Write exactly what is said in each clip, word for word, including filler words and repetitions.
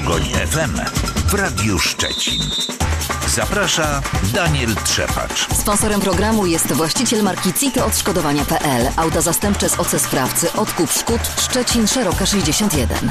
Pogoń F M w Radiu Szczecin. Zaprasza Daniel Trzepacz. Sponsorem programu jest właściciel marki Cito Odszkodowania kropka pe el. Auta zastępcze z O C Sprawcy. Odkup szkód. Szczecin, Szeroka sześćdziesiąt jeden.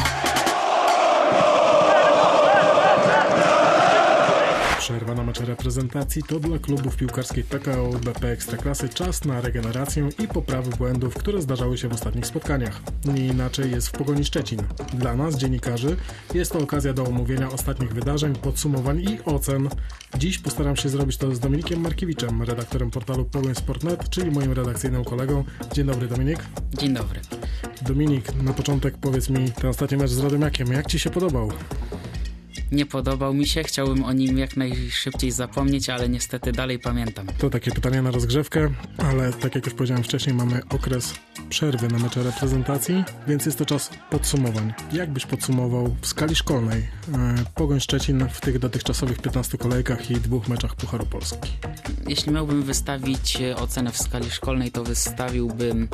Przerwa na mecze reprezentacji to dla klubów piłkarskiej P K O B P Ekstraklasy czas na regenerację i poprawę błędów, które zdarzały się w ostatnich spotkaniach. Nie inaczej jest w Pogoni Szczecin. Dla nas, dziennikarzy, jest to okazja do omówienia ostatnich wydarzeń, podsumowań i ocen. Dziś postaram się zrobić to z Dominikiem Markiewiczem, redaktorem portalu Pogoń Sport kropka net, czyli moim redakcyjnym kolegą. Dzień dobry, Dominik. Dzień dobry. Dominik, na początek powiedz mi ten ostatni mecz z Radomiakiem. Jak Ci się podobał? Nie podobał mi się, chciałbym o nim jak najszybciej zapomnieć, ale niestety dalej pamiętam. To takie pytanie na rozgrzewkę, ale tak jak już powiedziałem wcześniej, mamy okres przerwy na mecze reprezentacji, więc jest to czas podsumowań. Jak byś podsumował w skali szkolnej Pogoń Szczecin w tych dotychczasowych piętnastu kolejkach i dwóch meczach Pucharu Polski? Jeśli miałbym wystawić ocenę w skali szkolnej, to wystawiłbym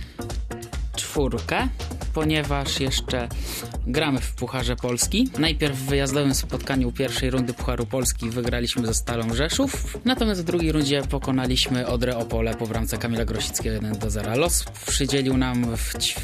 czwórkę, ponieważ jeszcze gramy w Pucharze Polski. Najpierw w wyjazdowym spotkaniu pierwszej rundy Pucharu Polski wygraliśmy ze Stalą Rzeszów, natomiast w drugiej rundzie pokonaliśmy Odrę Opole po bramce Kamila Grosickiego jeden do zera. Los przydzielił nam w, w,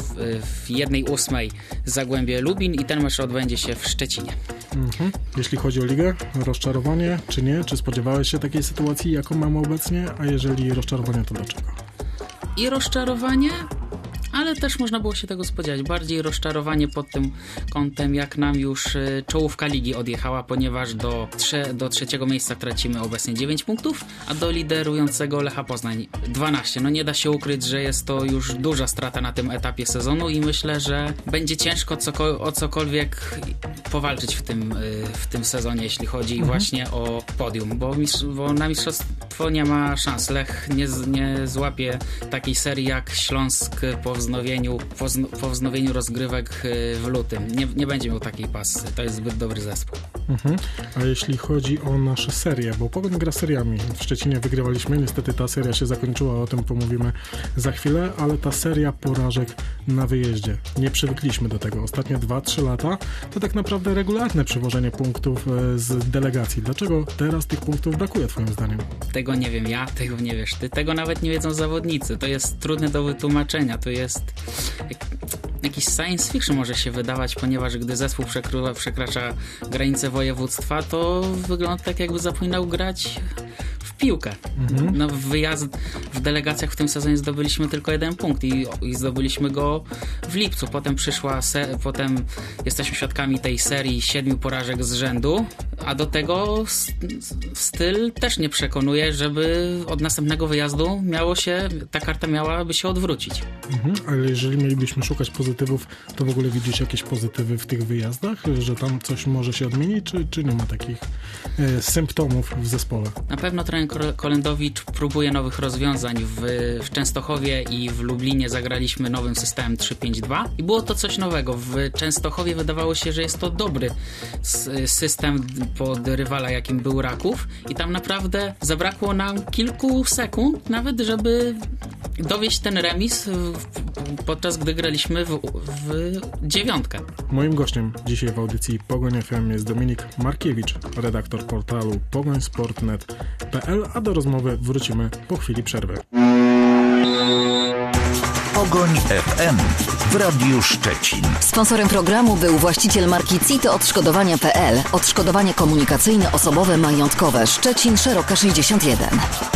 w jednej ósmej Zagłębie Lubin i ten mecz odbędzie się w Szczecinie. Mhm. Jeśli chodzi o ligę, rozczarowanie czy nie? Czy spodziewałeś się takiej sytuacji, jaką mamy obecnie? A jeżeli rozczarowanie, to dlaczego? I rozczarowanie, ale też można było się tego spodziewać. Bardziej rozczarowanie pod tym kątem, jak nam już y, czołówka ligi odjechała, ponieważ do, trze- do trzeciego miejsca tracimy obecnie dziewięć punktów, a do liderującego Lecha Poznań dwanaście. No nie da się ukryć, że jest to już duża strata na tym etapie sezonu i myślę, że będzie ciężko coko- o cokolwiek powalczyć w tym, y, w tym sezonie, jeśli chodzi mhm. właśnie o podium, bo, mistrz- bo na mistrzostwo nie ma szans. Lech nie, z- nie złapie takiej serii jak Śląsk po wznowieniu, po, zn- po wznowieniu rozgrywek w lutym. Nie, nie będzie miał takiej pasy. To jest zbyt dobry zespół. Mhm. A jeśli chodzi o nasze serie, bo Pogoń gra seriami. W Szczecinie wygrywaliśmy, niestety ta seria się zakończyła, o tym pomówimy za chwilę, ale ta seria porażek na wyjeździe. Nie przywykliśmy do tego. Ostatnie dwa trzy lata to tak naprawdę regularne przywożenie punktów z delegacji. Dlaczego teraz tych punktów brakuje, twoim zdaniem? Tego nie wiem ja, tego nie wiesz ty. Tego nawet nie wiedzą zawodnicy. To jest trudne do wytłumaczenia. To jest jak, jakiś science fiction może się wydawać, ponieważ gdy zespół przekrywa, przekracza granice województwa, to wygląda tak, jakby zapominał grać w piłkę. Mhm. No, w wyjazd w delegacjach w tym sezonie zdobyliśmy tylko jeden punkt i, i zdobyliśmy go w lipcu. Potem przyszła, se, potem jesteśmy świadkami tej serii siedmiu porażek z rzędu, a do tego styl też nie przekonuje, żeby od następnego wyjazdu miało się, ta karta miałaby się odwrócić. Mhm. Ale jeżeli mielibyśmy szukać pozytywów, to w ogóle widzisz jakieś pozytywy w tych wyjazdach? Że tam coś może się odmienić, czy, czy nie ma takich e, symptomów w zespole? Na pewno trener Kolendowicz próbuje nowych rozwiązań. W, w Częstochowie i w Lublinie zagraliśmy nowym systemem trzy pięć dwa i było to coś nowego. W Częstochowie wydawało się, że jest to dobry system pod rywala, jakim był Raków i tam naprawdę zabrakło nam kilku sekund nawet, żeby dowieść ten remis podczas gdy graliśmy w, w dziewiątkę. Moim gościem dzisiaj w audycji Pogoń F M jest Dominik Markiewicz, redaktor portalu pogoń sport kropka net kropka pe el, a do rozmowy wrócimy po chwili przerwy. Pogoń F M w Radiu Szczecin. Sponsorem programu był właściciel marki Cito Odszkodowania kropka pe el. Odszkodowanie komunikacyjne, osobowe, majątkowe. Szczecin, Szeroka sześćdziesiąt jeden.